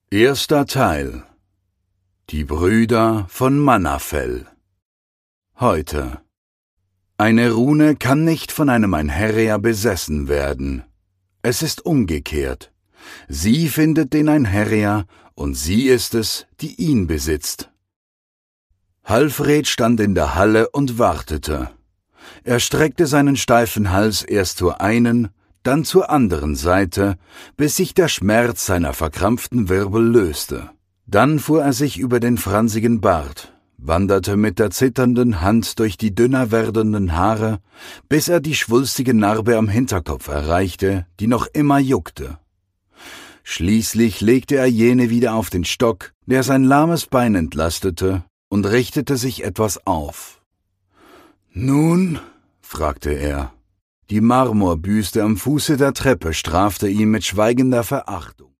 Erster Teil. Die Brüder von Mannafell. Heute. Eine Rune kann nicht von einem Einherjar besessen werden. Es ist umgekehrt. Sie findet den Einherjar, und sie ist es, die ihn besitzt. Halfred stand in der Halle und wartete. Er streckte seinen steifen Hals erst zur einen, dann zur anderen Seite, bis sich der Schmerz seiner verkrampften Wirbel löste. Dann fuhr er sich über den fransigen Bart, wanderte mit der zitternden Hand durch die dünner werdenden Haare, bis er die schwulstige Narbe am Hinterkopf erreichte, die noch immer juckte. Schließlich legte er jene wieder auf den Stock, der sein lahmes Bein entlastete, und richtete sich etwas auf. »Nun?« fragte er. Die Marmorbüste am Fuße der Treppe strafte ihn mit schweigender Verachtung.